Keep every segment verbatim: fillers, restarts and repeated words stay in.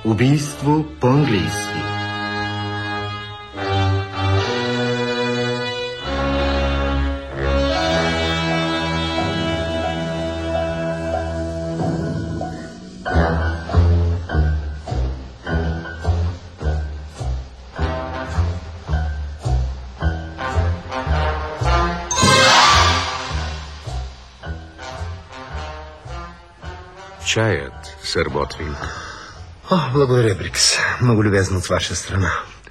Убийство по-английски. Чаят, сър Ботвинг. О, благодаря, Брикс. Много любезно от ваша страна.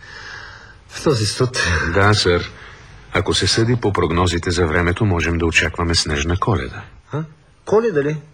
В този студ... Да, сър. Ако се съди по прогнозите за времето, можем да очакваме снежна Коледа. А? Коледа ли?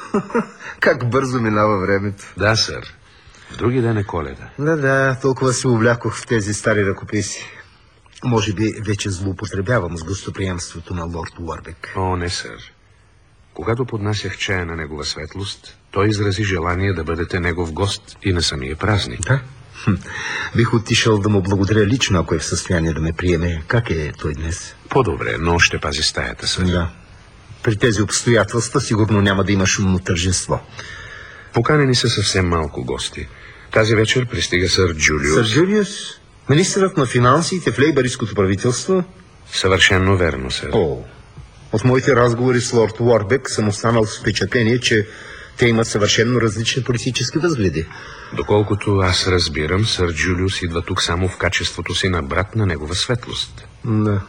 Как бързо минава времето. Да, сър. В други ден е Коледа. Да, да, толкова се увлякох в тези стари ръкописи. Може би вече злоупотребявам с гостоприемството на лорд Уорбек. О, не, сър. Когато поднасях чая на негова светлост, той изрази желание да бъдете негов гост и на самия празник. Да? Хм. Бих отишъл да му благодаря лично, ако е в състояние да ме приеме. Как е той днес? По-добре, но ще пази стаята, сър. Да. При тези обстоятелства сигурно няма да има шумно тържество. Поканени са съвсем малко гости. Тази вечер пристига сър Джулиус. Сър Джулиус? Министърът на финансите в лейбъристското правителство? Съвършенно верно, сър. О, от моите разговори с лорд Уорбек съм останал с впечатление, че те имат съвършенно различни политически възгледи. Доколкото аз разбирам, сър Джулиус идва тук само в качеството си на брат на негова светлост. Да.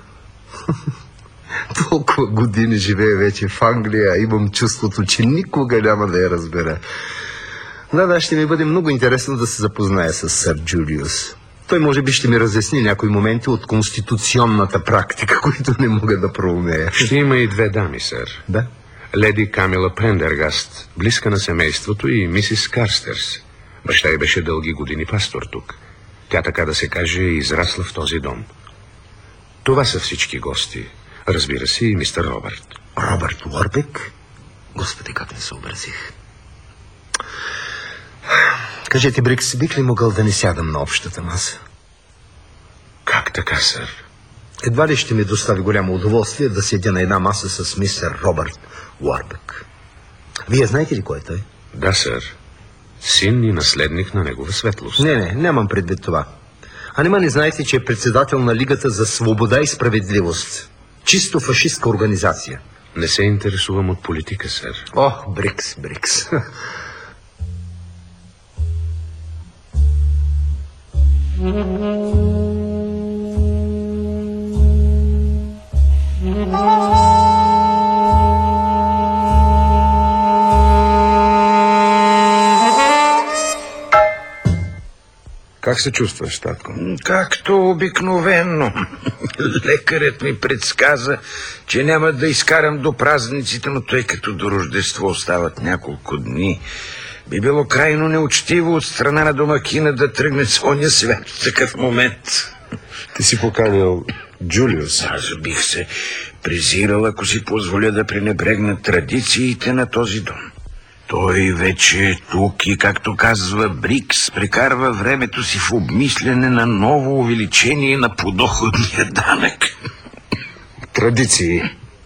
Толкова години живея вече в Англия, имам чувството, че никога няма да я разбера. Да, да, ще ми бъде много интересно да се запозная с сър Джулиус. Той може би ще ми разясни някои моменти от конституционната практика, които не мога да проумея. Ще има и две дами, сър. Да? Леди Камила Прендергаст, близка на семейството, и мисис Карстърс. Баща й беше дълги години пастор тук. Тя, така да се каже, е израсла в този дом. Това са всички гости. Разбира се, и мистер Робърт. Робърт Уорбек? Господи, как не съобразих. Кажете, Брикс, бих ли могъл да не сядам на общата маса? Как така, сър? Едва ли ще ми достави голямо удоволствие да седя на една маса с мистер Робърт Уорбек. Вие знаете ли кой е той? Да, сър. Син и наследник на негова светлост. Не, не, нямам предвид това. А нима не знаете, че е председател на Лигата за свобода и справедливост? Чисто фашистка организация. Не се интересувам от политика, сър. О, Брикс, Брикс. Как се чувстваш, татко? Както обикновено. Лекарят ми предсказа, че няма да изкарам до празниците, но тъй като до Рождество остават няколко дни, би било крайно неучтиво от страна на домакина да тръгне с оня свят в такъв момент. Ти си поканил Джулиус. Аз бих се презирал, ако си позволя да пренебрегна традициите на този дом. Той вече е тук и, както казва Брикс, прекарва времето си в обмислене на ново увеличение на подоходния данък. Традиции.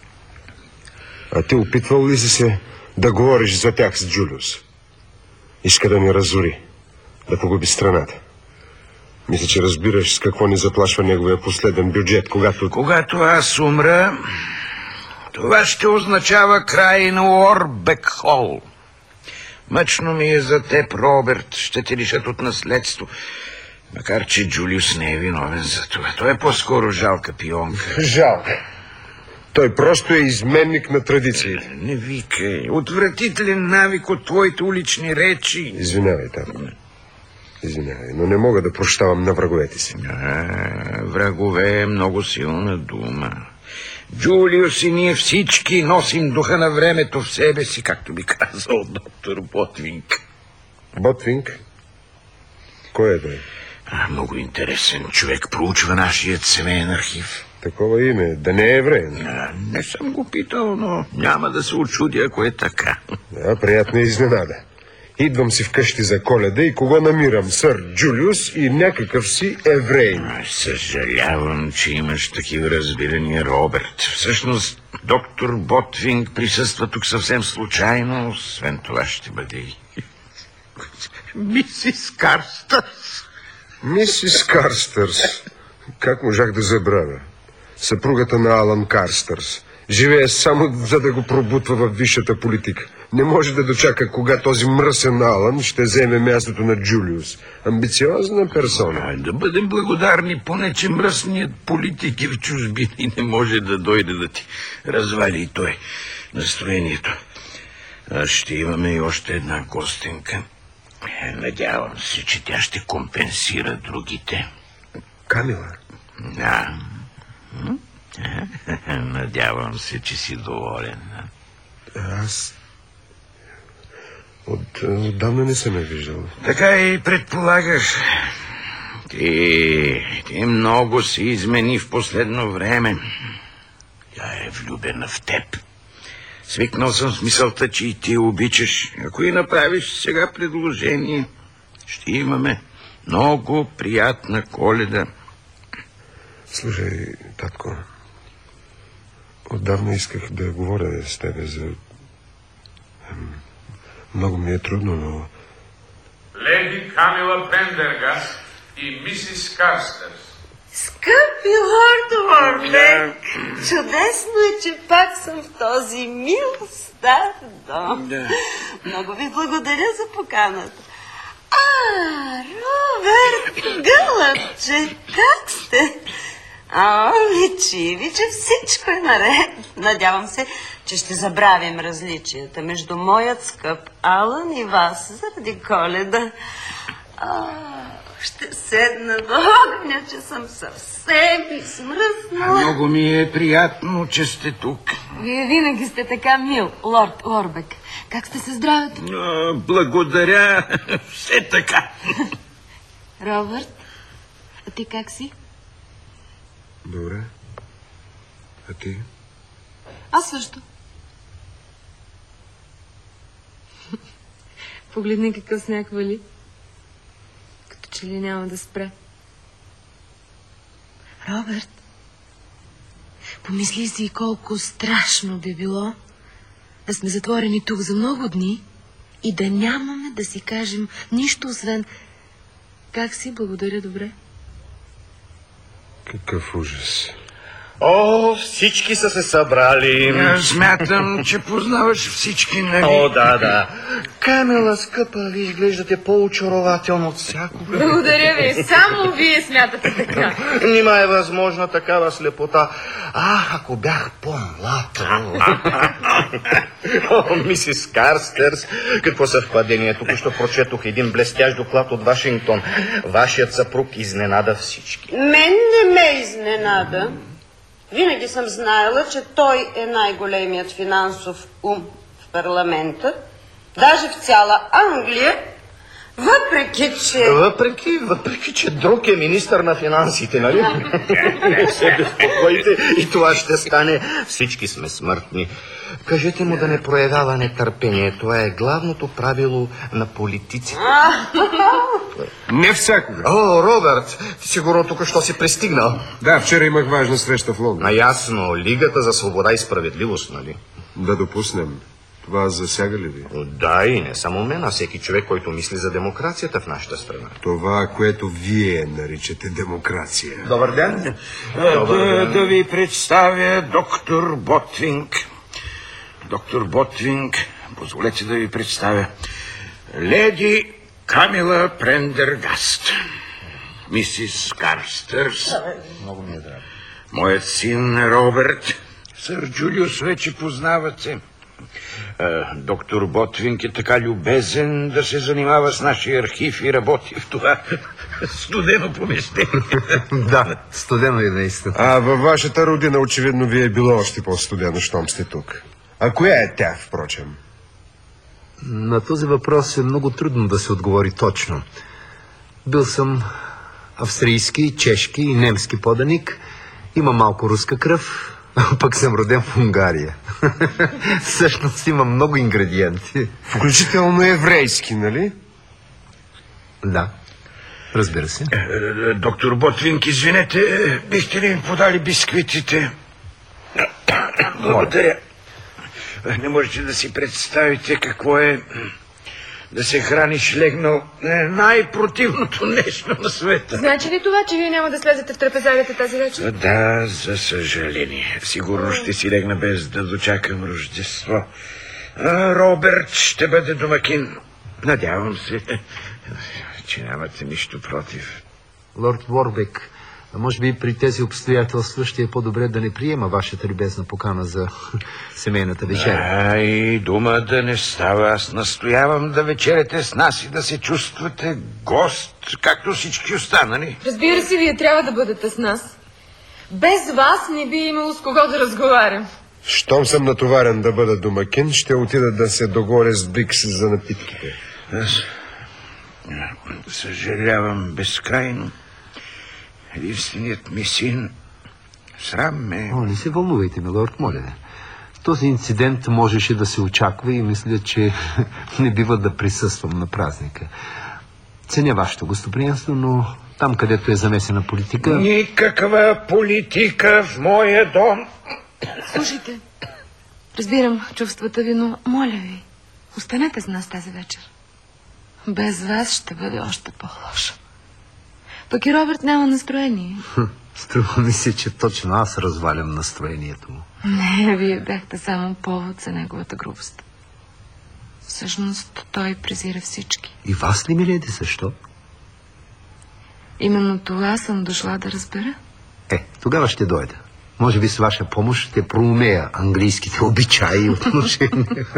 А ти опитвал ли си се да говориш за тях с Джулиус? Иска да ни разори, да погуби страната. Мисля, че разбираш с какво ни заплашва неговия последен бюджет, когато... Когато аз умра, това ще означава край на Уорбек Хол. Мъчно ми е за теб, Роберт. Ще те лишат от наследство. Макар че Джулиус не е виновен за това. Той е по-скоро жалка пионка. Жалка. Той просто е изменник на традициите. Не викай. Отвратителен навик от твоите улични речи. Извинявай, татко. Извинявай, но не мога да прощавам на враговете си. А, врагове е много силна дума. Джулиус и ние всички носим духа на времето в себе си, както би казал доктор Ботвинг. Ботвинг? Кой е той? А, много интересен човек. Проучва нашият семейен архив. Такова име. Да не е евреин. А, не съм го питал, но няма да се очудя, ако е така. Да, приятна изненада. Идвам си вкъщи за Коледа и кого намирам? Сър Джулиус и някакъв си евреин. А, съжалявам, че имаш такива разбирания, Роберт. Всъщност, доктор Ботвинг присъства тук съвсем случайно. Освен това ще бъде и мисис Карстърс. Мисис Карстърс. Как можах да забравя? Съпругата на Алън Карстърс. Живее само за да го пробутва в висшата политика. Не може да дочака кога този мръсен Алън ще вземе мястото на Джулиус. Амбициозна персона. А, да бъдем благодарни, поне че мръсният политик и в чужбини не може да дойде да ти развали и той настроението. А ще имаме и още една гостенка. Надявам се, че тя ще компенсира другите. Камила? Да. Надявам се, че си доволен. Аз от, отдавна не съм я виждал. Така и предполагаш. Ти, ти много се измени в последно време. Тя е влюбена в теб. Свикнал съм с мисълта, че и ти обичаш. Ако и направиш сега предложение, ще имаме много приятна Коледа. Слушай, татко, отдавна исках да говоря с тебе за... Много ми е трудно, но... Леди Камила Пендергаст и мисис Карстърс. Скъпи лорд Уорбек, чудесно е, че пак съм в този мил стар дом. Да. Много ви благодаря за поканата. А, Робърт, гълъбче, как сте? А, личи ви, че всичко е наред. Надявам се, че ще забравим различията между моят скъп Алън и вас заради Коледа. А, ще седна до огъня, че съм съвсем измръзнала. Много ми е приятно, че сте тук. Вие винаги сте така мил, лорд Уорбек. Как сте се здравето? А, благодаря. Все така. Робърт, а ти как си? Добре. А ти? Аз също. Погледни какъв сняг вали. Като че ли няма да спре. Робърт, помисли си колко страшно би било да сме затворени тук за много дни и да нямаме да си кажем нищо, освен как си, благодаря, добре. Какъв ужас. О, всички са се събрали. Смятам, че познаваш всички, нали? О, да, да. Камила, скъпа, ви изглеждате по-очарователно от всякога. Благодаря ви. Само вие смятате така. Нима е възможна такава слепота. А, ако бях по-млад. О, мисис Карстърс, какво съвпадение. Тук ще прочетох един блестящ доклад от Вашингтон. Вашият съпруг изненада всички. Мен не ме изненада. Винаги съм знаела, че той е най-големият финансов ум в парламента, даже в цяла Англия, въпреки, че... Въпреки, въпреки, че друг е министър на финансите, нали? Не се безпокойте и това ще стане. Всички сме смъртни. Кажете му да не проявява нетърпение. Това е главното правило на политиците. Не всякога. О, Робърт, ти сигурно тук що си пристигнал. Да, вчера имах важна среща в Лондон. А ясно, Лигата за свобода и справедливост, нали? Да допуснем. Това засяга ли ви? О, да, и не само мен, а всеки човек, който мисли за демокрацията в нашата страна. Това, което вие наричате демокрация. Добър ден. Добър ден. Да, да ви представя доктор Ботвинг. Доктор Ботвинг, позволете да ви представя леди Камила Прендергаст, мисис Карстърс, Много ми е драго. моят син Робърт, сър Джулиус вече познавате. Доктор Ботвинг е така любезен да се занимава с нашия архив и работи в това студено помещение. Да, студено е наистина. А във вашата родина очевидно ви е било още по-студено, щом сте тук. А коя е тя, впрочем? На този въпрос е много трудно да се отговори точно. Бил съм австрийски, чешки и немски поданик. Има малко руска кръв, а пък съм роден в Унгария. Всъщност има много ингредиенти. Включително еврейски, нали? Да, разбира се. Доктор Ботвинг, извинете, бихте ли ми подали бисквитите? Благодаря. Не можете да си представите какво е да се храниш легнал е най-противното нещо на света. Значи ли това, че вие няма да слезете в трапезарията тази вечер? Да, за съжаление. Сигурно ще си легна без да дочакам Рождество. А, Робърт ще бъде домакин. Надявам се, че нямате нищо против. Лорд Уорбек, може би при тези обстоятелства ще е по-добре да не приема вашата любезна покана за семейната вечеря. А, и дума да не става. Аз настоявам да вечеряте с нас и да се чувствате гост, както всички останали. Разбира се, вие трябва да бъдете с нас. Без вас не би имало с кого да разговарям. Щом съм натоварен да бъда домакин, ще отида да се договоря с Брикс за напитките. Аз съжалявам безкрайно. Единственият ми син срам ме... О, не се вълнувайте, милорд, моля. Този инцидент можеше да се очаква и мисля, че не бива да присъствам на празника. Ценя вашето гостоприемство, но там, където е замесена политика... Никаква политика в моя дом. Слушайте, разбирам чувствата ви, но моля ви, останете с нас тази вечер. Без вас ще бъде още по-лошо. Пък и Робърт няма настроение. Хм, струва ми се, че точно аз развалям настроението му. Не, вие бяхте само повод за неговата грубост. Всъщност той презира всички. И вас ли, миледи, защо? Именно това съм дошла да разбера. Е, тогава ще дойда. Може би с ваша помощ ще проумея английските обичаи и отношения.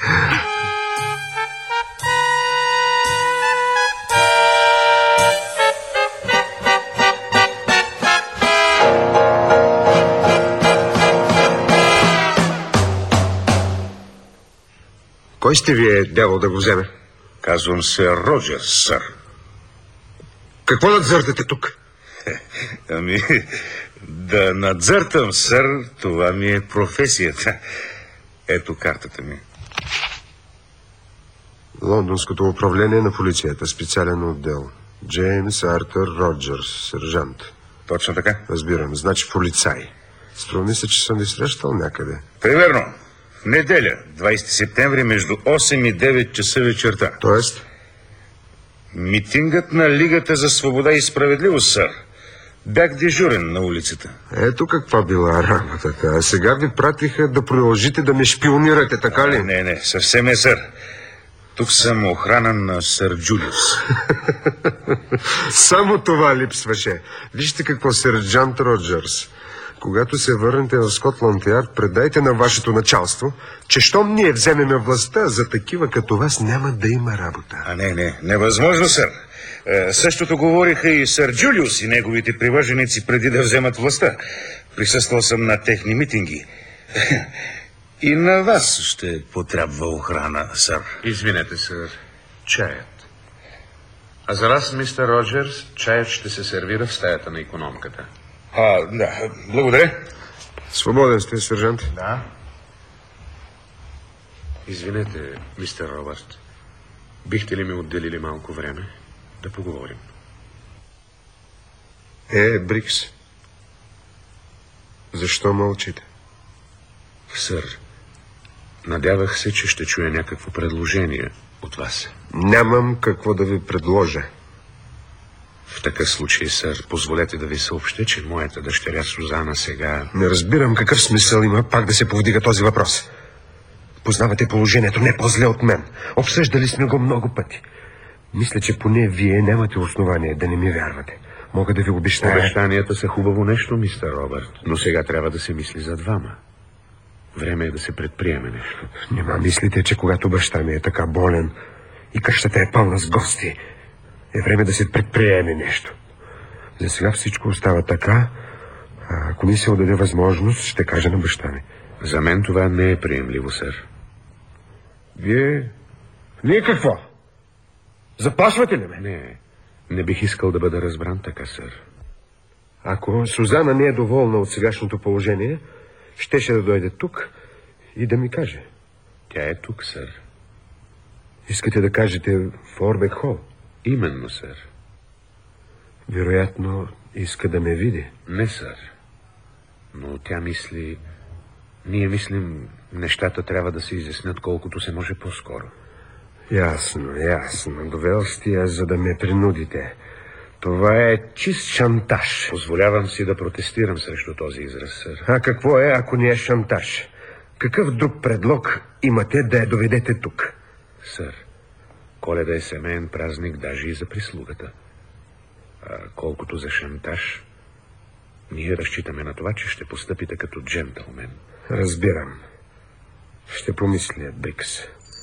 Кой сте вие, дявол, да го вземе? Казвам се Роджерс, сър. Какво надзъртате тук? Ами, да надзъртам, сър, това ми е професията. Ето картата ми. Лондонското управление на полицията, специален отдел. Джеймс Артър Роджерс, сержант. Точно така? Разбирам, значи полицай. Струва ми се, че съм ви срещал някъде. Примерно, в неделя, двайсети септември, между осем и девет часа вечерта. Тоест? Митингът на Лигата за свобода и справедливост, сър. Бях дежурен на улицата. Ето каква била работата. А сега ви пратиха да продължите да ме шпионирате, така ли? А, не, не, съвсем е, сър. Тук съм охрана на сър Джулиус. Само това липсваше. Вижте какво, сержант Роджерс. Когато се върнете в Скотланд Ярд, предайте на вашето началство, че щом ние вземеме властта, за такива като вас няма да има работа. А не, не, невъзможно, сър. Е, същото говориха и сър Джулиус и неговите привърженици преди да вземат властта. Присъствал съм на техни митинги. И на вас ще потрябва охрана, сър. Извинете, сър. Чаят. А за вас, мистер Роджерс, чаят ще се сервира в стаята на икономката. А, да, благодаря. Свободен сте, сержант. Да. Извинете, мистер Робърт. Бихте ли ми отделили малко време да поговорим? Е, Брикс. Защо мълчите? Сър, надявах се, че ще чуя някакво предложение от вас. Нямам какво да ви предложа. В такъв случай, сър, позволете да ви съобщя, че моята дъщеря Сузана сега... Не разбирам какъв смисъл има пак да се повдига този въпрос. Познавате положението не по-зле от мен. Обсъждали сме го много пъти. Мисля, че поне вие нямате основание да не ми вярвате. Мога да ви обещая... Обещанията са хубаво нещо, мистер Робърт, но сега трябва да се мисли за двама. Време е да се предприеме нещо. Нима мислите, че когато баща ми е така болен и къщата е пълна с гости, е време да се предприеме нещо. За сега всичко остава така, а ако ми се отдаде възможност, ще кажа на баща ми. За мен това не е приемливо, сър. Вие... Вие какво? Заплашвате ли ме? Не, не бих искал да бъда разбран така, сър. Ако Сузана не е доволна от сегашното положение, щеше да дойде тук и да ми каже. Тя е тук, сър. Искате да кажете в Орбек Хол? Именно, сър. Вероятно иска да ме види. Не, сър. Но тя мисли... Ние мислим, нещата трябва да се изяснят колкото се може по-скоро. Ясно, ясно. Довел сте я, за да ме принудите. Това е чист шантаж. Позволявам си да протестирам срещу този израз, сър. А какво е, ако не е шантаж? Какъв друг предлог имате да я доведете тук? Сър, Коледа е семейен празник даже и за прислугата. А колкото за шантаж, ние разчитаме на това, че ще постъпите като джентълмен. Разбирам. Ще помисля, Брикс.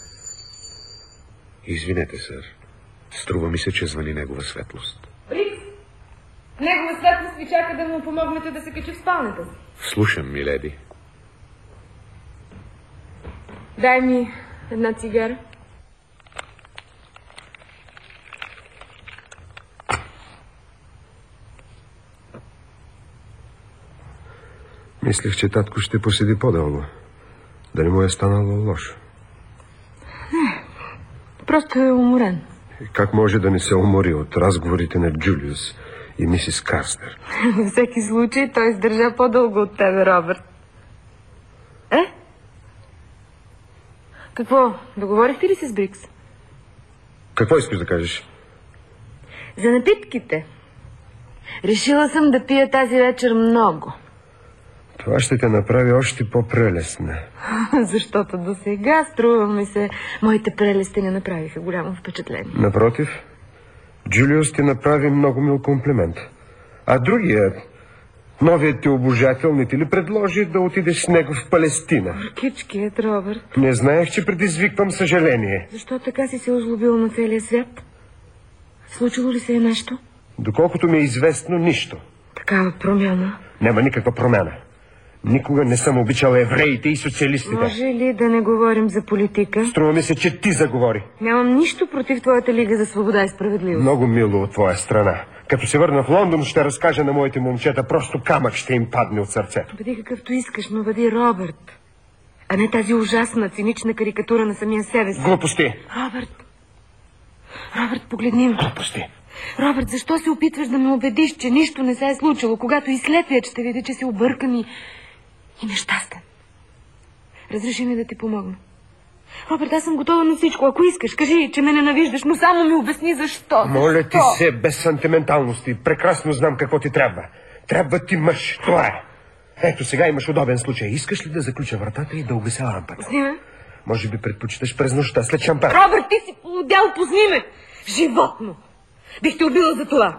Извинете, сър. Струва ми се, че звъни негова светлост. Брикс! Негова светлост ви чака да му помогнете да се качи в спалнята си. Слушам, миледи. Дай ми една цигара. Мислех, че татко ще поседи по-дълго. Да не му е станало лошо. Не, просто е уморен. Как може да не се умори от разговорите на Джулиус и мисис Карстер? Във всеки случай той издържа по-дълго от тебе, Робърт. Е? Какво? Договорихте ли се с Брикс? Какво искаш да кажеш? За напитките. Решила съм да пия тази вечер много. Това ще те направи още по-прелесна. Защото до сега, струва ми се, моите прелести не направиха голямо впечатление. Напротив, Джулиус ти направи много мил комплимент. А другият, новият ти обожател, не ти ли предложи да отидеш с него в Палестина? Оркичкият, Робърт. Не знаех, че предизвиквам съжаление. Защо така си се озлобил на целия свят? Случило ли се е нещо? Доколкото ми е известно, нищо. Такава промяна. Няма никаква промяна. Никога не съм обичал евреите и социалистите. Може ли да не говорим за политика? Струва ми се, че ти заговори. Нямам нищо против твоята лига за свобода и справедливост. Много мило от твоя страна. Като се върна в Лондон, ще разкажа на моите момчета, просто камък ще им падне от сърцето. Бъди какъвто искаш, но бъди Робърт. А не тази ужасна, цинична карикатура на самия себе си. Глупости. Робърт. Робърт, погледни ме. Глупости. Робърт, защо се опитваш да ме убедиш, че нищо не се е случило, когато и след вече ще видя, че си объркан и... и нещастен? Разреши ми да ти помогна. Робърт, аз съм готова на всичко. Ако искаш, кажи, че ме ненавиждаш, но само ми обясни защо. Моля ти защо? се, без сантименталности. Прекрасно знам какво ти трябва. Трябва ти мъж. Това е. Ето, сега имаш удобен случай. Искаш ли да заключа вратата и да угася лампата? Пусни ме. Може би предпочиташ през нощта, след шампан. Робърт, ти си полудял, пусни ме. Животно. Бих те убила за това.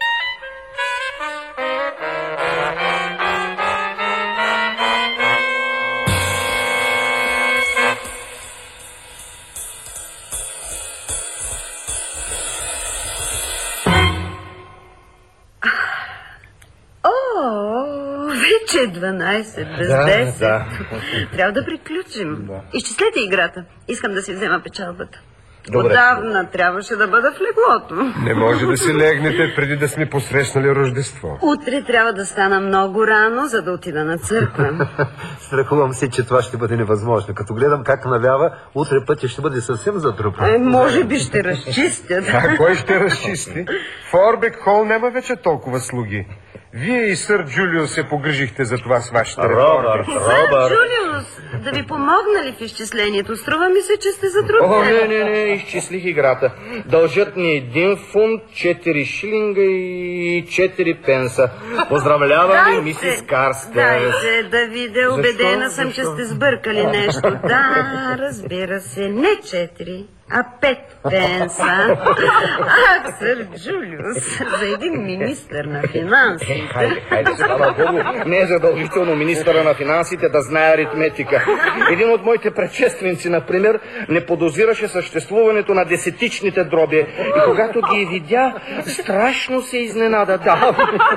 О, вече дванайсет без Да, десет. да. Трябва да приключим. Да. Изчислете играта. Искам да си взема печалбата. Добре. Отдавна трябваше да бъда в леглото. Не може да си легнете преди да сме посрещнали Рождество. Утре трябва да стана много рано, за да отида на църква. Страхувам се, че това ще бъде невъзможно. Като гледам как навява, утре пътя ще бъде съвсем затрупан. Е, може би ще разчистят. А кой ще разчисти? В Орбек Хол няма вече толкова слуги. Вие и сър Джулиус се погрижихте за това с вашите реформи. Сър Джулиус, да ви помогна ли в изчислението? Струва ми се, че сте затруднени. О, не, не, не, изчислих играта. Дължат ни един фунт, четири шилинга и четири пенса. Поздравлявам ви, мисис Карстер. Дайте да видя, убедена Защо? съм, че Защо? сте сбъркали нещо. Да, разбира се, не четири, а пет пенса. Ах, сър Джулиус, за един министър на финансите. Хайде, хайде, слава Богу, не е задължително министъра на финансите да знае аритметика. Един от моите предшественици, например, не подозираше съществуването на десетичните дроби. И когато ги видя, страшно се изненада. Да.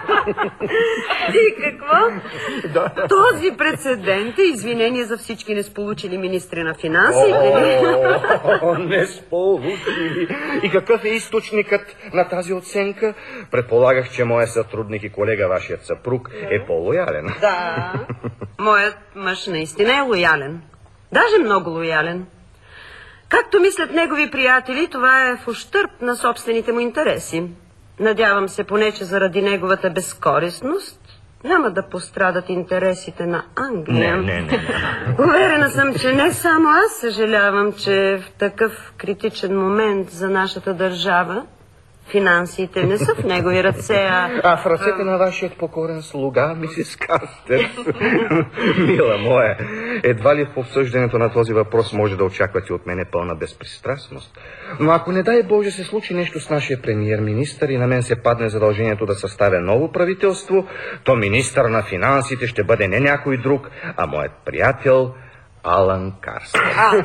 И какво? Този прецедент е извинение за всички несполучили министри на финансите. О, не сполучили. И какъв е източникът на тази оценка? Предполагах, че моят сътрудник и колега, вашият съпруг, е по-лоялен. Да, моят мъж наистина е лоялен. Даже много лоялен. Както мислят негови приятели, това е в ущърб на собствените му интереси. Надявам се поне, че заради неговата безкористност няма да пострадат интересите на Англия. Не, не, не, не. Уверена съм, че не само аз съжалявам, че в такъв критичен момент за нашата държава финансите не са в негови ръце, а... А в ръцете на вашият покорен слуга, мисис Карстер. Мила моя, едва ли в обсъждането на този въпрос може да очаквате от мене пълна безпристрастност. Но ако не дай Боже се случи нещо с нашия премиер-министър и на мен се падне задължението да съставя ново правителство, то министър на финансите ще бъде не някой друг, а моят приятел Алън Карстер.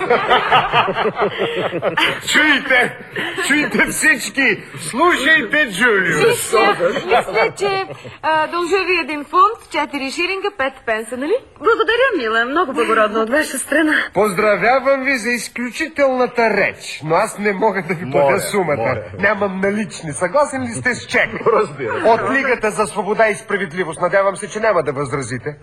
Чуйте! Чуйте всички! Слушайте, Джулиус! Мисля, че а, дължа ви един фунт, четири шилинга, пет пенса, нали? Благодаря, мила. Много благородно от ваша страна. Поздравявам ви за изключителната реч, но аз не мога да ви платя сумата. Моля. Нямам налични. Съгласен ли сте с чек? Разбира. От Лигата за свобода и справедливост. Надявам се, че няма да възразите.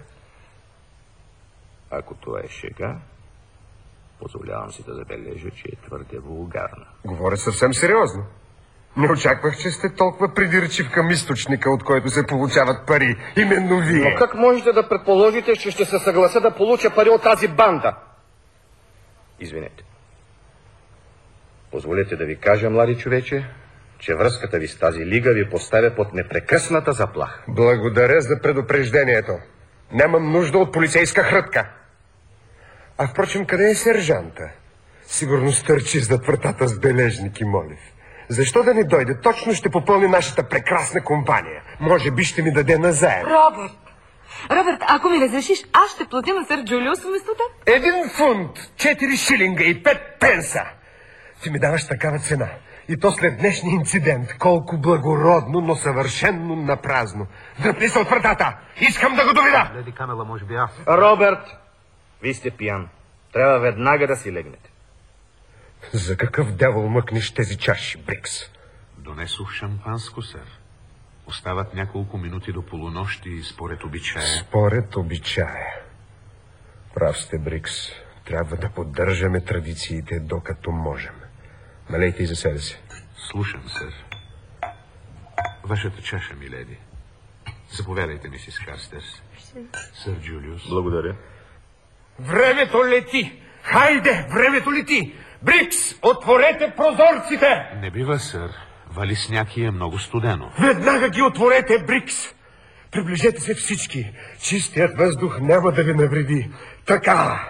Ако това е шега, позволявам си да забележа, че е твърде вулгарна. Говоря съвсем сериозно. Не очаквах, че сте толкова придирчив към източника, от който се получават пари. Именно вие. Но как можете да предположите, че ще се съглася да получа пари от тази банда? Извинете. Позволете да ви кажа, млади човече, че връзката ви с тази лига ви поставя под непрекъсната заплаха. Благодаря за предупреждението. Нямам нужда от полицейска хрътка. А впрочем, къде е сержанта? Сигурно стърчи зад вратата с бележник и молив. Защо да не дойде? Точно ще попълни нашата прекрасна компания. Може би ще ми даде назаем. Робърт! Робърт, ако ми разрешиш, аз ще платя на сър Джулиус вместо теб. Един фунт, четири шилинга и пет пенса. Ти ми даваш такава цена. И то след днешния инцидент. Колко благородно, но съвършенно напразно. Дръпни се от вратата! Искам да го доведа! Леди Камела, може би аз. Робърт, вие сте пиян. Трябва веднага да си легнете. За какъв дявол мъкнеш тези чаши, Брикс? Донесох шампанско, сър. Остават няколко минути до полунощи според обичая. Според обичая. Прав сте, Брикс. Трябва да поддържаме традициите, докато можем. Налейте и за себе си. Слушам, сър. Вашата чаша, миледи. Заповядайте, мисис Карстерс. Сър Джулиус. Благодаря. Времето лети! Хайде, времето лети! Брикс, отворете прозорците! Не бива, сър. Вали сняг и е много студено. Веднага ги отворете, Брикс! Приближете се всички. Чистият въздух няма да ви навреди. Така!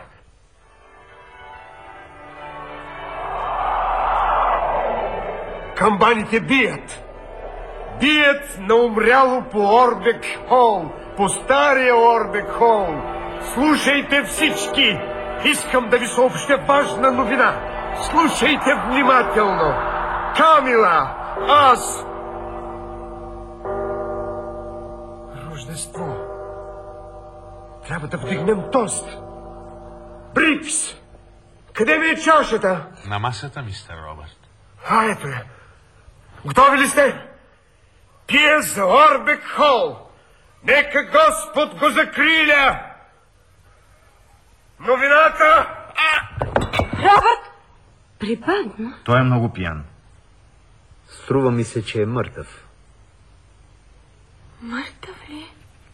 Камбаните бият. Бият на умряло по Орбек Хол, по стария Орбек Хол. Слушайте всички! Искам да ви съобщя важна новина. Слушайте внимателно. Камила, аз... Рождество. Трябва да вдигнем тост. Брикс! Къде ви е чашата? На масата, мистер Робърт. А, ето я. Готови ли сте? Пие за Орбек Хол. Нека Господ го закриля. Новината... Робърт! Припадна. Той е много пиян. Струва ми се, че е мъртъв. Мъртъв ли?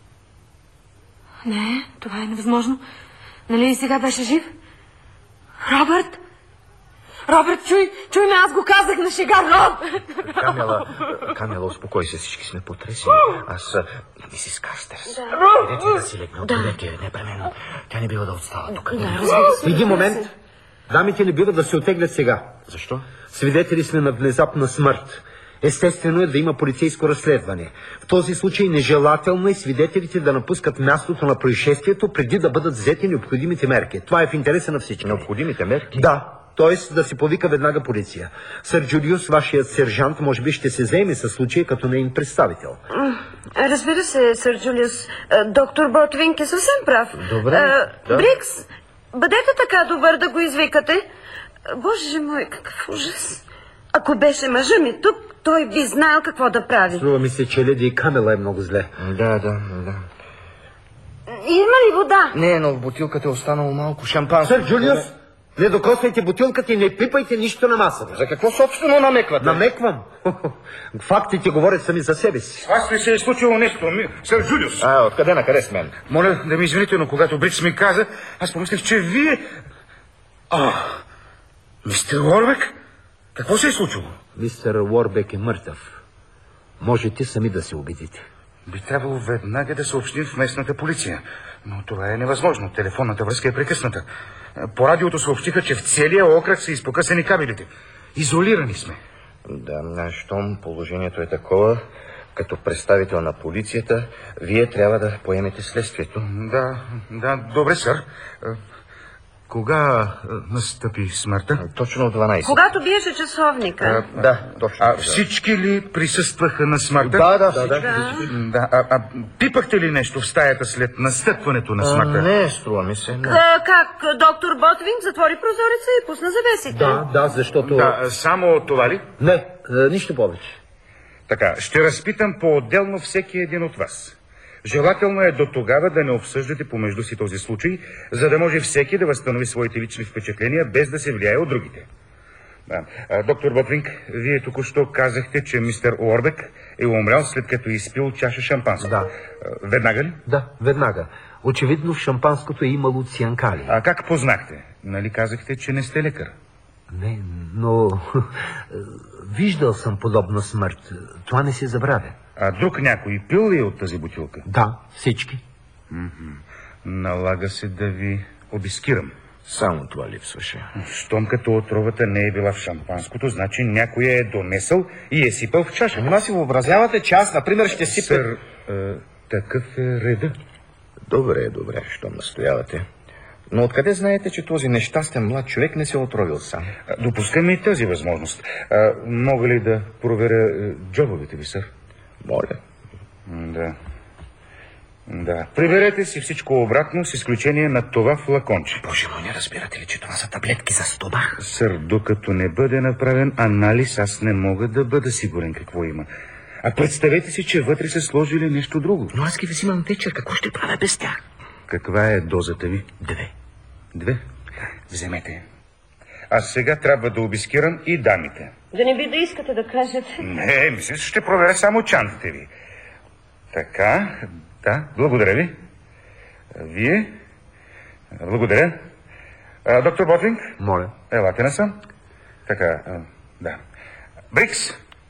Не, това е невъзможно. Нали и сега беше жив? Робърт! Робърт, чуй, чуй ме, аз го казах на шега, Робърт! Камела, Камела, успокой се, всички сме потресени. Аз, мисис Карстерс, да. Идете да си легне, отидете непременно. Тя не бива да отстава тук. Да, разбира се. Един момент. Дамите не бива да се отеглят сега. Защо? Свидетели сме на внезапна смърт. Естествено е да има полицейско разследване. В този случай нежелателно е свидетелите да напускат мястото на происшествието преди да бъдат взети необходимите мерки. Това е в интереса на всички. Необходимите мерки? Да, т.е. да се повика веднага полиция. Сър Джулиус, вашият сержант, може би ще се заеме със случая като неин представител. Разбира се, сър Джулиус. Доктор Ботвинг е съвсем прав. Добре, А, да. Брикс, бъдете така добър да го извикате. Боже мой, какъв ужас. Ако беше мъжа ми тук, той би знаел какво да прави. Струва ми се, че леди Камела е много зле. Да, да, да. Има ли вода? Не, но в бутилката е останало малко шампанско. Сър Джулиус, Не докосвайте бутилката и не пипайте нищо на масата. За какво собствено намеквате? Намеквам. Фактите говорят сами за себе си. Аз ли се е случило нещо, ми... сър Джулиус? А, откъде на къде с мен? Моля да ми извините, но когато Брикс ми каза, аз помислих, че вие... А, мистер Уорбек? Какво се е случило? Мистер Уорбек е мъртъв. Можете сами да се убедите. Би трябвало веднага да съобщим в местната полиция. Но това е невъзможно. Телефонната връзка е прекъсната. По радиото съобщиха, че в целия окръг са изпокъсани кабелите. Изолирани сме. Да, щом положението е такова, като представител на полицията, вие трябва да поемете следствието. Да, да, добре, сър. Кога настъпи смъртта? Точно в дванайсет. Когато биеше часовника. А, да, точно. А всички ли присъстваха на смъртта? Да, да, всички. Да. Да, а, а пипахте ли нещо в стаята след настъпването на смъртта? А, не, струва ми се. Не. А, как? Доктор Ботвинг затвори прозореца и пусна завесите. Да, да, защото... Да, само това ли? Не, нищо повече. Така, ще разпитам по-отделно всеки един от вас. Желателно е до тогава да не обсъждате помежду си този случай, за да може всеки да възстанови своите лични впечатления, без да се влияе от другите. Да. А, доктор Ботвинг, вие току-що казахте, че мистер Уорбек е умрял след като изпил чаша шампанско. Да. А, веднага ли? Да, веднага. Очевидно в шампанското е имало цианкали. А как познахте? Нали казахте, че не сте лекар? Не, но... Виждал съм подобна смърт. Това не се забравя. А друг някой пил ли е от тази бутилка? Да, всички. М-м. Налага се да ви обискирам. Само това липсваше. Щом като отровата не е била в шампанското, значи някой е донесъл и е сипал в чаша. Нима си въобразявате, че аз, например, ще сипя... Сър, е, такъв е реда. Добре, добре, щом настоявате. Но откъде знаете, че този нещастен млад човек не се е отровил сам? Допускаме и тази възможност. А, мога ли да проверя е, джобовете ви, сър? Моля. Да. Да. Приберете си всичко обратно, с изключение на това флаконче. Боже мой, не разбирате ли, че това са таблетки за стомах? Сър, докато не бъде направен анализ, аз не мога да бъда сигурен какво има. А представете си, че вътре са сложили нещо друго. Но аз ги взимам вечер, какво ще правя без тях? Каква е дозата ви? Две. Две? Вземете. А сега трябва да обискирам и дамите. Да не би да искате да кажете. Не, мисля, че ще проверя само чантите ви. Така, да, благодаря ви. А вие? Благодаря. А, доктор Ботвинг? Моля. Елате насам. Така, а, да. Брикс?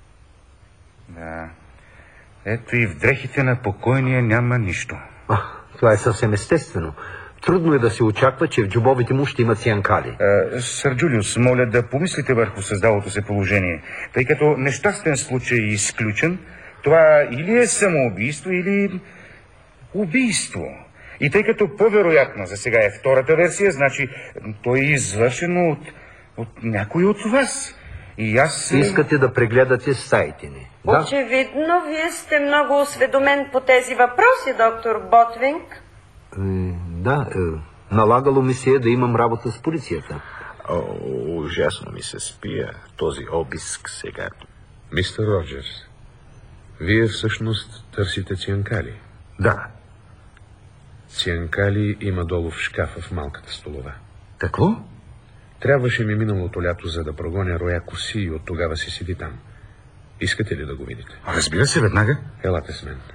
Да. Ето и в дрехите на покойния няма нищо. А, това е съвсем естествено. Трудно е да се очаква, че в джобовете му ще има цианкали. А, сър Джулиус, моля да помислите върху създалото се положение, тъй като нещастен случай е изключен, това или е самоубийство, или убийство. И тъй като по-вероятно за сега е втората версия, значи то е извършено от, от някой от вас. И аз... Искате да прегледате сайтите ни. Да? Очевидно, вие сте много осведомен по тези въпроси, доктор Ботвинг. Е, да, е, налагало ми се да имам работа с полицията. О, ужасно ми се спия този обиск сега. Мистер Роджерс, вие всъщност търсите цианкали. Да. Цианкали има долу в шкафа в малката столова. Какво? Трябваше ми миналото лято, за да прогоня роя коси и от тогава си седи там. Искате ли да го видите? Разбира се, веднага. Елате с мен.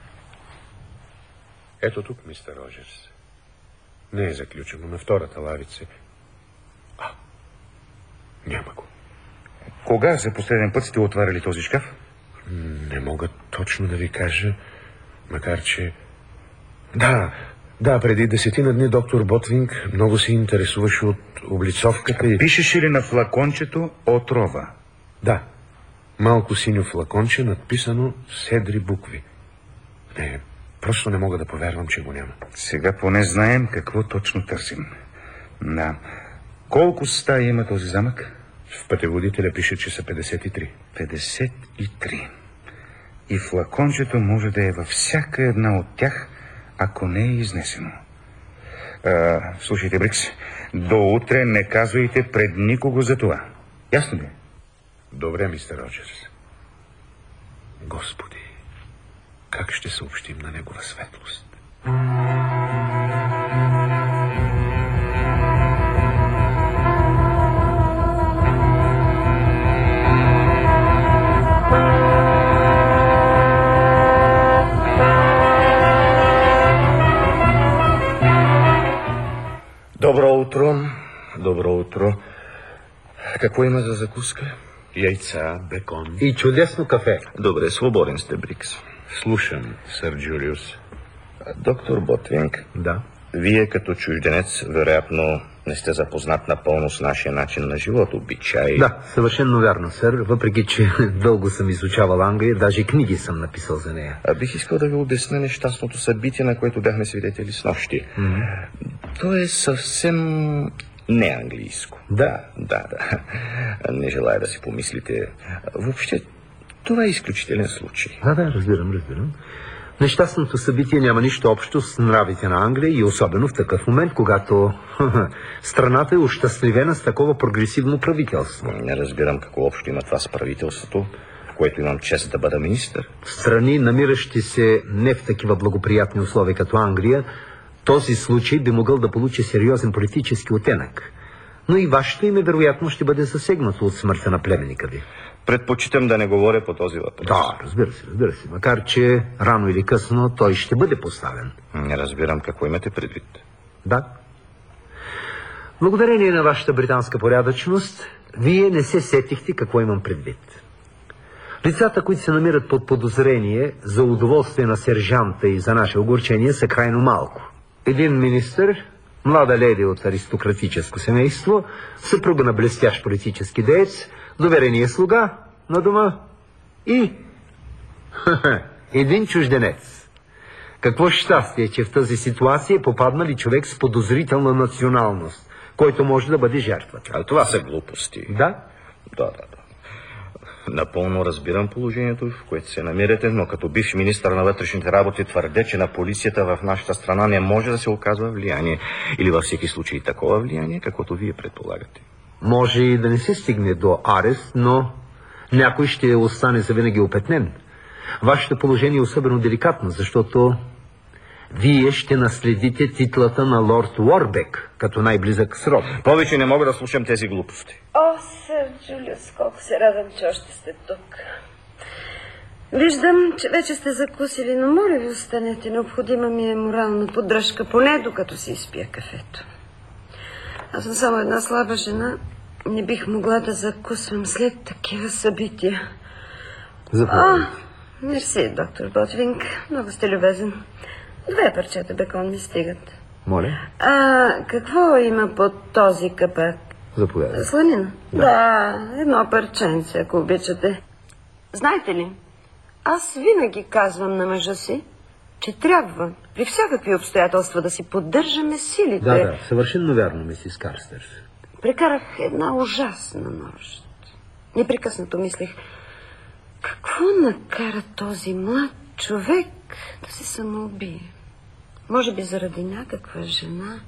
Ето тук, мистер Роджерс. Не е заключено на втората лавица. А, няма го. Кога за последен път сте отваряли този шкаф? Не мога точно да ви кажа, макар че... Да, да, преди десетина дни доктор Ботвинг много се интересуваше от облицовката и... Пишеше ли на флакончето отрова? Да, малко синьо флаконче, надписано с едри букви. Не, просто не мога да повярвам, че го няма. Сега поне знаем какво точно търсим. Да. Колко стаи има този замък? В пътеводителя пише, че са петдесет и три. петдесет и три. И флакончето може да е във всяка една от тях, ако не е изнесено. А, слушайте, Брикс, до утре не казвайте пред никого за това. Ясно ли? Добре, мистер Роджерс. Господи, как ще съобщим на негова светлост? Какво има за закуска? Яйца, бекон. И чудесно кафе. Добре, свободен сте, Брикс. Слушам, сър Джулиус. Доктор Ботвинг, Да. вие като чужденец, вероятно, не сте запознат напълно с нашия начин на живот, обичай. Да, съвършено вярно, сър. Въпреки, че дълго съм изучавал Англия, даже книги съм написал за нея. А бих искал да ви обясня нещастното събитие, на което бяхме свидетели с нощи. Mm-hmm. То е съвсем неанглийско. Да. Да, да. Не желая да си помислите. Въобще, това е изключителен случай. Да, да, разбирам, разбирам. Нещастното събитие няма нищо общо с нравите на Англия и особено в такъв момент, когато страната е ощастливена с такова прогресивно правителство. Не разбирам какво общо има това с правителството, в което имам чест да бъда министър. Страни, намиращи се не в такива благоприятни условия като Англия, този случай би могъл да получи сериозен политически оттенък. Но и вашето име вероятно ще бъде засегнато от смъртта на племенника ви. Предпочитам да не говоря по този въпрос. Да, разбира се, разбира се. Макар че рано или късно той ще бъде поставен. Не разбирам какво имате предвид. Да. Благодарение на вашата британска порядъчност, вие не се сетихте какво имам предвид. Лицата, които се намират под подозрение за удоволствие на сержанта и за наше огорчение, са крайно малко. Един министър, млада леди от аристократическо семейство, съпруга на блестящ политически деец, доверения слуга на дома и един чужденец. Какво щастие, че в тази ситуация е попаднал и човек с подозрителна националност, който може да бъде жертвата. А това са глупости. Да? Да, да, да. Напълно разбирам положението, в което се намирате, но като бивш министър на вътрешните работи твърде, че на полицията в нашата страна не може да се оказва влияние. Или във всеки случай такова влияние, каквото вие предполагате. Може и да не се стигне до арест, но някой ще остане завинаги опетнен. Вашето положение е особено деликатно, защото вие ще наследите титлата на лорд Уорбек, като най-близък с род. Повече не мога да слушам тези глупости. О, сър Джулиус, колко се радвам, че още сте тук. Виждам, че вече сте закусили, но моля ви останете. Необходима ми е морална поддръжка, поне докато си изпия кафето. Аз съм само една слаба жена. Не бих могла да закусвам след такива събития. Заповядайте. Мерси, доктор Ботвинг. Много сте любезен. Две парчета бекон ми стигат. Моля? А какво има под този капак? Заповядайте. Сланина? Да. да, едно парченце, ако обичате. Знаете ли, аз винаги казвам на мъжа си, че трябва при всякакви обстоятелства да си поддържаме силите. Да, да, съвършено вярно, мисис Карстърс. Прекарах една ужасна нощ. Непрекъснато мислех, какво накара този млад човек да се самоубие? Може би заради някаква жена,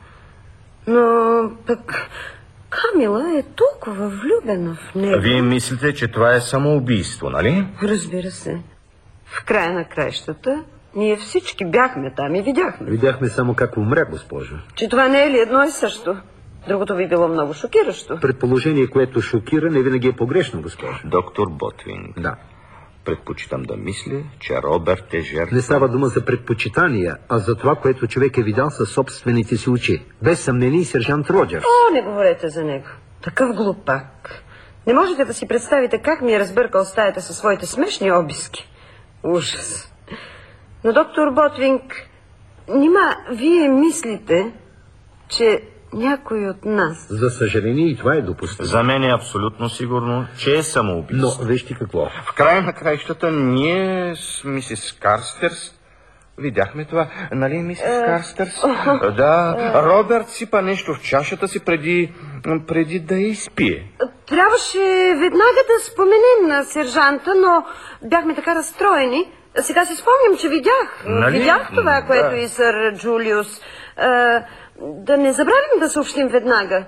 но пък Камила е толкова влюбена в него. Вие мислите, че това е самоубийство, нали? Разбира се. В края на краищата ние всички бяхме там и видяхме. Видяхме само как умря, госпожо. Че това не е ли едно и също? Другото би било много шокиращо. Предположение, което шокира, не винаги е погрешно, госпожо. Доктор Ботвинг. Да. Предпочитам да мисля, че Робърт е жертва. Не става дума за предпочитания, а за това, което човек е видял със собствените си очи. Без съмнение и сержант Роджерс. О, не говорете за него. Такъв глупак. Не можете да си представите как ми е разбъркал стаята със своите смешни обиски. Ужас. Но, доктор Ботвинг, нима вие мислите, че някой от нас... За съжаление и това е допустимо. За мен е абсолютно сигурно, че е самоубийство. Но вижте какво. В края на краищата ние с мисис Карстърс видяхме това. Нали, мисис uh, Карстърс? Uh, да, uh, Робърт сипа нещо в чашата си преди, преди да я изпие. Трябваше веднага да споменем на сержанта, но бяхме така разстроени. Сега си спомням, че видях. Нали? Видях това, което да. и сър Джулиус. Uh, да не забравим да съобщим веднага.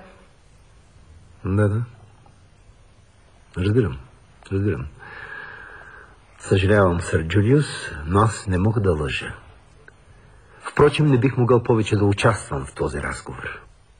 Да, да. Разбирам. Разбирам. Съжалявам, сър Джулиус, но аз не мога да лъжа. Впрочем, не бих могъл повече да участвам в този разговор.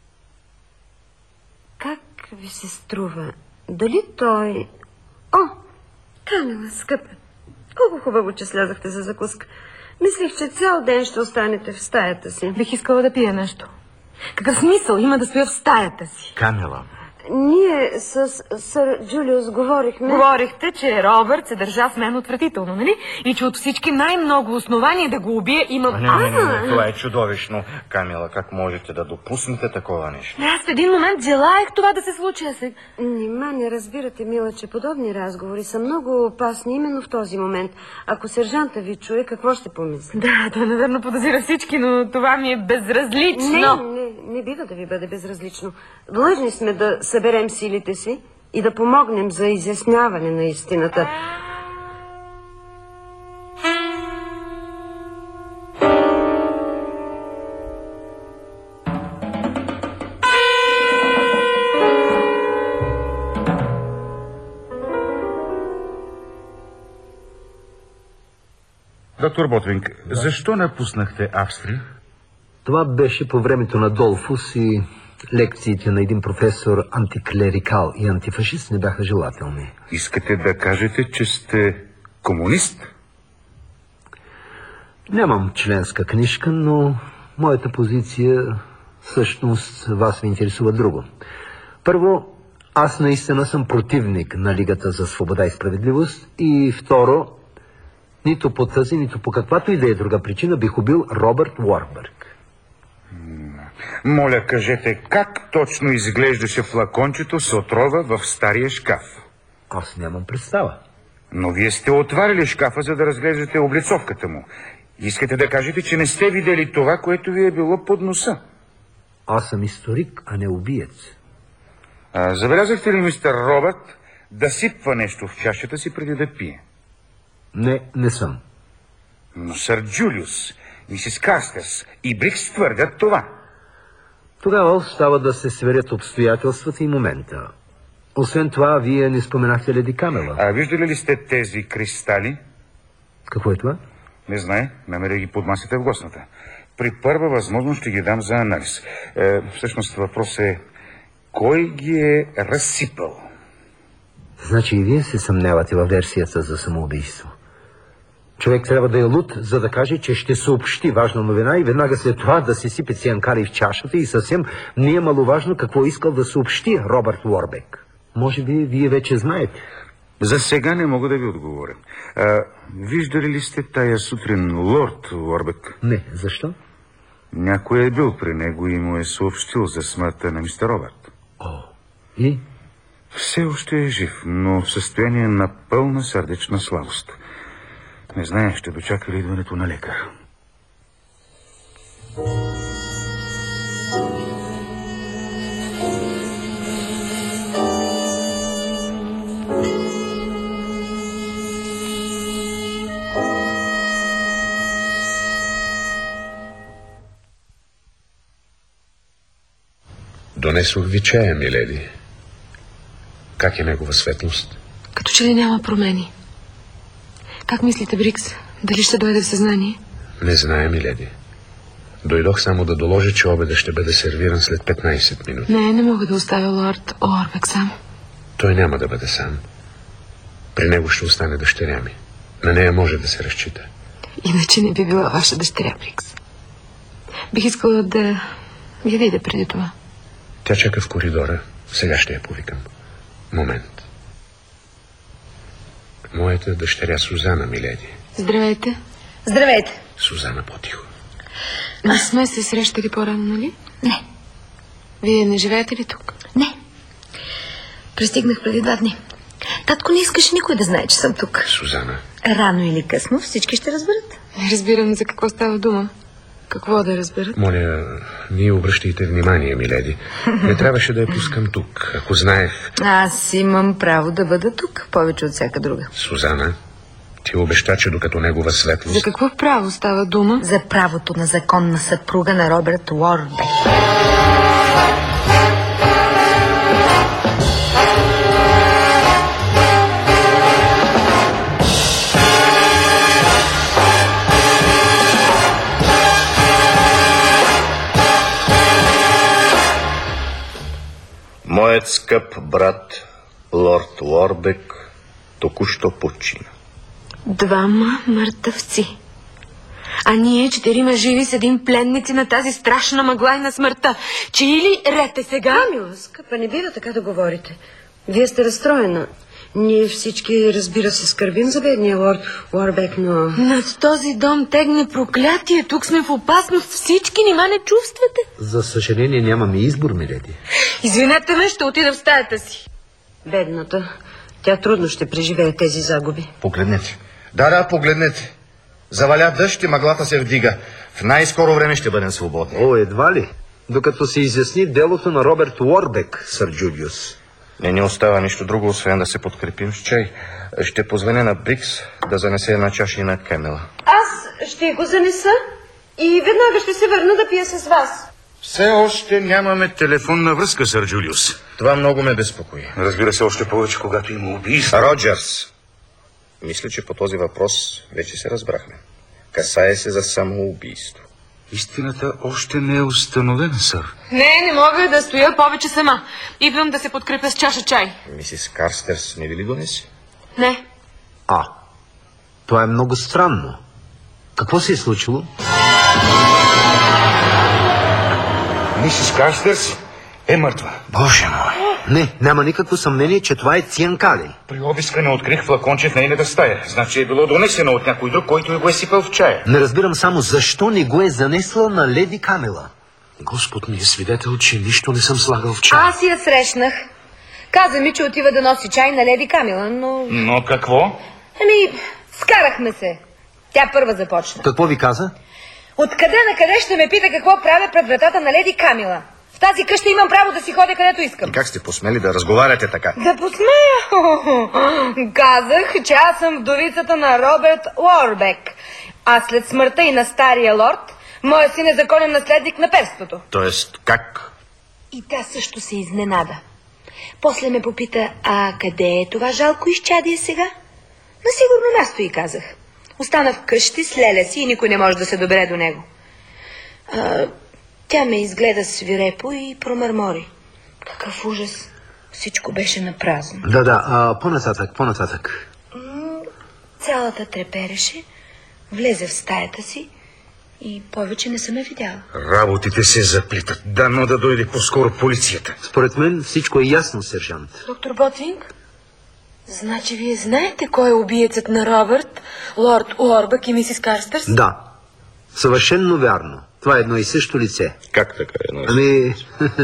Как ви се струва? Дали той... О, Камила, скъпа. Колко хубаво, че слязахте за закуска. Мислех, че цял ден ще останете в стаята си. Бих искала да пия нещо. Какъв смисъл има да стоя в стаята си? Камила. Ние с сър Джулиус говорихме... Говорихте, че Робърт се държа с мен отвратително, нали? И че от всички най-много основания да го убия имам... Не, не, не, не, това е чудовищно. Камила, как можете да допуснете такова нещо? Аз в един момент желаех това да се случи, а сега... Нима не разбирате, мила, че подобни разговори са много опасни именно в този момент. Ако сержанта ви чуе, какво ще помисли? Да, той наверно подозира всички, но това ми е безразлично. Не, не, не бива да ви бъде безразлично. Длъжни сме да съберем силите си и да помогнем за изясняване на истината. Доктор Ботвинг, да. Защо напуснахте Австрия? Това беше по времето на Долфус и лекциите на един професор антиклерикал и антифашист не бяха желателни. Искате да кажете, че сте комунист? Нямам членска книжка, но моята позиция всъщност вас ви интересува друго. Първо, аз наистина съм противник на Лигата за свобода и справедливост и второ, нито по тази, нито по каквато и да е друга причина бих убил Робърт Уорбърг. Моля, кажете, как точно изглеждаше флакончето с отрова в стария шкаф? Аз нямам представа. Но вие сте отварили шкафа, за да разглеждате облицовката му. Искате да кажете, че не сте видели това, което ви е било под носа? Аз съм историк, а не убиец. А, забелязахте ли мистер Робърт да сипва нещо в чашата си преди да пие? Не, не съм. Но сър Джулиус, мисис Карстърс и Брикс твърдят това. Тогава остава да се сверят обстоятелствата и момента. Освен това, вие не споменахте Леди Камела. А виждали ли сте тези кристали? Какво е това? Не знае, намеря ги под масата в гостната. При първа възможност ще ги дам за анализ. Е, всъщност въпрос е, кой ги е разсипал? Значи и вие се съмнявате във версията за самоубийство. Човек трябва да е луд, за да каже, че ще съобщи важна новина и веднага след това да се сипе цианкари в чашата и съвсем не е маловажно какво искал да съобщи Робърт Уорбек. Може би вие вече знаете. За сега не мога да ви отговоря. А, виждали ли сте тая сутрин лорд Уорбек? Не, защо? Някой е бил при него и му е съобщил за смъртта на мистер Робърт. О, и? Все още е жив, но в състояние на пълна сърдечна слабост. Не знае, ще дочака ли идването на лекар. Донесох ви чая, миледи. Как е негова светлост? Като че ли няма промени. Как мислите, Брикс? Дали ще дойде в съзнание? Не знае, миледи. Дойдох само да доложа, че обеда ще бъде сервиран след петнайсет минути. Не, не мога да оставя лорд Уорбек сам. Той няма да бъде сам. При него ще остане дъщеря ми. На нея може да се разчита. Иначе не би била ваша дъщеря, Брикс. Бих искала да я видя преди това. Тя чака в коридора. Сега ще я повикам. Момент. Моята дъщеря Сузана, миледи. Здравейте. Здравейте. Сузана, по-тихо. Не сме се срещали по-рано, нали? Не. Вие не живеете ли тук? Не. Пристигнах преди два дни. Татко не искаше никой да знае, че съм тук. Сузана. Рано или късно всички ще разберат. Не разбирам за какво става дума. Какво да разберат? Моля, ние обръщайте внимание, миледи. Не трябваше да я пускам тук. Ако знаех... Аз имам право да бъда тук, повече от всяка друга. Сузана, ти обеща, че докато негова светлост... За какво право става дума? За правото на законна съпруга на Робърт Уорбек. Моят скъп брат, лорд Уорбек, току-що почина. Двама мъртъвци. А ние, четирима живи, седим пленници на тази страшна мъгла и на смъртта. Че или ред е сега? Камила, скъпа, не бива така да говорите. Вие сте разстроена. Ние всички, разбира се, скърбим за бедния лорд Уорбек, но... Над този дом тегне проклятие. Тук сме в опасност всички. Нима не чувствате? За съжаление нямаме избор, миледи. Извинете ме, ще отида в стаята си. Бедната. Тя трудно ще преживее тези загуби. Погледнете. Да, да, погледнете. Заваля дъжд и мъглата се вдига. В най-скоро време ще бъдем свободни. О, едва ли. Докато се изясни делото на Роберт Уорбек, сър Джулиус. Не ни остава нищо друго, освен да се подкрепим с чай. Ще позвоня на Брикс да занесе една чаша и на Камила. Аз ще го занеса и веднага ще се върна да пия с вас. Все още нямаме телефонна връзка, сър Джулиус. Това много ме безпокои. Разбира се, още повече, когато има убийство. Роджерс, мисля, че по този въпрос вече се разбрахме. Касае се за самоубийство. Истината още не е установена, сър. Не, не мога да стоя повече сама. Идвам да се подкрепя с чаша чай. Мисис Карстърс не ви ли донесе? Не. А, това е много странно. Какво се е случило? Мисис Карстърс е мъртва. Боже мой! Не, няма никакво съмнение, че това е цианкали. При обиска не открих флаконче в нейната стая. Значи е било донесено от някой друг, който го е сипал в чая. Не разбирам само защо не го е занесла на леди Камила. Господ ми е свидетел, че нищо не съм слагал в чай. Аз я срещнах. Каза ми, че отива да носи чай на леди Камила, но... Но какво? Ами, скарахме се. Тя първа започна. Какво ви каза? Откъде на къде ще ме пита какво правя пред вратата на леди Камила? В тази къща имам право да си ходя където искам. Как сте посмели да разговаряте така? Да посмея? Казах, че аз съм вдовицата на Роберт Уорбек. А след смъртта и на стария лорд, моя син е законен наследник на перството. Тоест, как? И тя също се изненада. После ме попита, а къде е това жалко изчадие сега? На сигурно място, й казах. Остана вкъщи с леля си и никой не може да се добере до него. А, тя ме изгледа свирепо и промърмори. Какъв ужас. Всичко беше напразно. Да, да, а, по-нататък, по-нататък. М- цялата трепереше, влезе в стаята си и повече не съм я видяла. Работите се заплитат. Дано да дойде по-скоро полицията. Според мен всичко е ясно, сержант. Доктор Ботвинг? Значи вие знаете кой е убиецът на Робърт, лорд Уорбек и мисис Карстърс? Да, съвършенно вярно. Това е едно и също лице. Как така едно и Ами,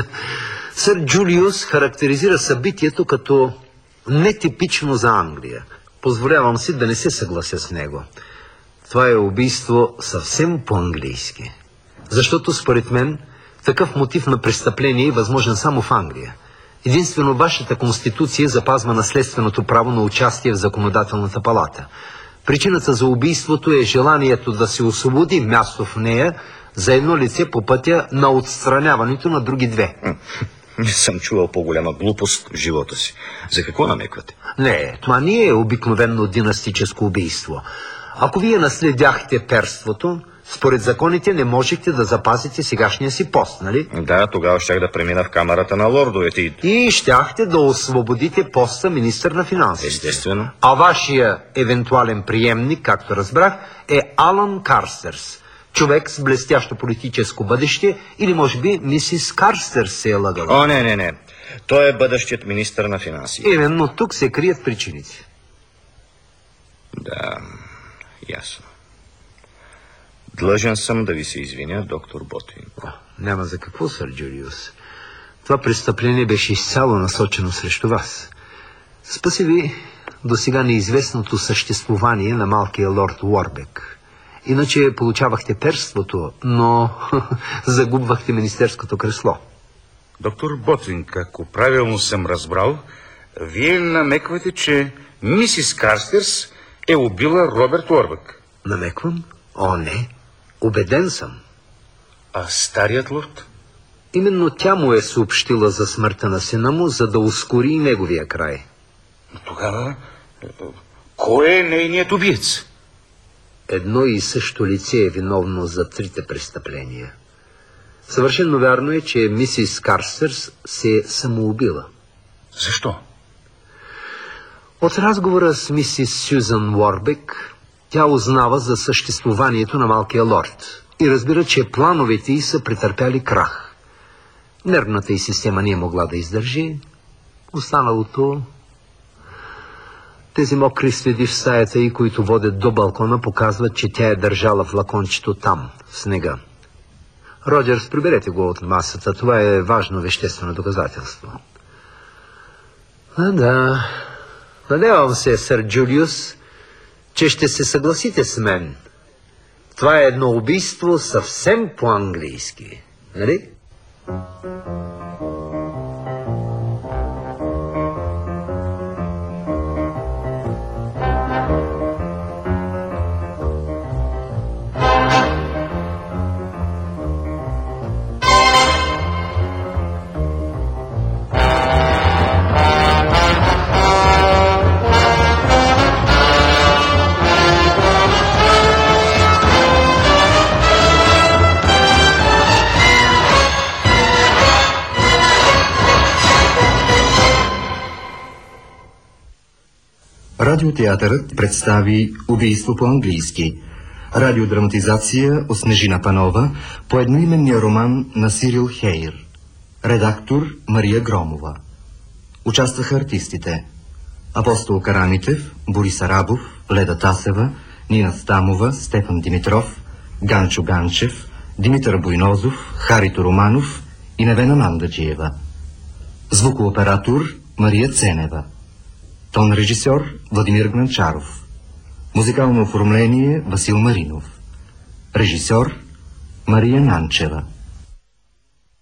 сър Джулиус характеризира събитието като нетипично за Англия. Позволявам си да не се съглася с него. Това е убийство съвсем по-английски. Защото според мен такъв мотив на престъпление е възможен само в Англия. Единствено вашата конституция запазва наследственото право на участие в законодателната палата. Причината за убийството е желанието да се освободи място в нея за едно лице по пътя на отстраняването на други две. Не съм чувал по-голяма глупост в живота си. За какво намеквате? Не, това не е обикновено династическо убийство. Ако вие наследяхте перството, според законите не можехте да запазите сегашния си пост, нали? Да, тогава щях да премина в камерата на лордовете и... И щяхте да освободите поста министър на финансите. Естествено. А вашия евентуален приемник, както разбрах, е Алън Карстърс. Човек с блестящо политическо бъдеще, или може би мисис Карстърс се е лъгала. О, не, не, не. Той е бъдещият министър на финансите. Именно тук се крият причините. Да, ясно. Длъжен съм да ви се извиня, доктор Ботвинг. О, няма за какво, сър Джулиус. Това престъпление беше изцяло насочено срещу вас. Спаси ви до сега неизвестното съществувание на малкия лорд Уорбек. Иначе получавахте перството, но загубвахте министерското кресло. Доктор Ботвинг, ако правилно съм разбрал, вие намеквате, че мисис Карстърс е убила Роберт Уорбек. Намеквам? О, не. Убеден съм. А старият лорд? Именно тя му е съобщила за смъртта на сина му, за да ускори неговия край. Тогава, кой е нейният убиец? Едно и също лице е виновно за трите престъпления. Съвършено вярно е, че мисис Карстърс се е самоубила. Защо? От разговора с мисис Сюзан Уорбек Тя узнава за съществуванието на малкия лорд и разбира, че плановете й са претърпяли крах. Нервната й система не е могла да издържи. Останалото... Тези мокри следи в стаята й, които водят до балкона, показват, че тя е държала флакончето там, в снега. Роджерс, приберете го от масата. Това е важно веществено доказателство. А, да. Надявам се, сър Джулиус, че ще се съгласите с мен. Това е едно убийство съвсем по-английски. Нали? Радиотеатърът представи Убийство по-английски. Радиодраматизация от Снежина Панова по едноименния роман на Сирил Хейр. Редактор Мария Громова. Участваха артистите: Апостол Карамитев, Борис Арабов, Леда Тасева, Нина Стамова, Стефан Димитров, Ганчо Ганчев, Димитър Буйнозов, Харито Романов и Невена Мандаджиева. Звукооператор Мария Ценева. Тон режисьор Владимир Гнанчаров. Музикално оформление Васил Маринов. Режисьор Мария Нанчева.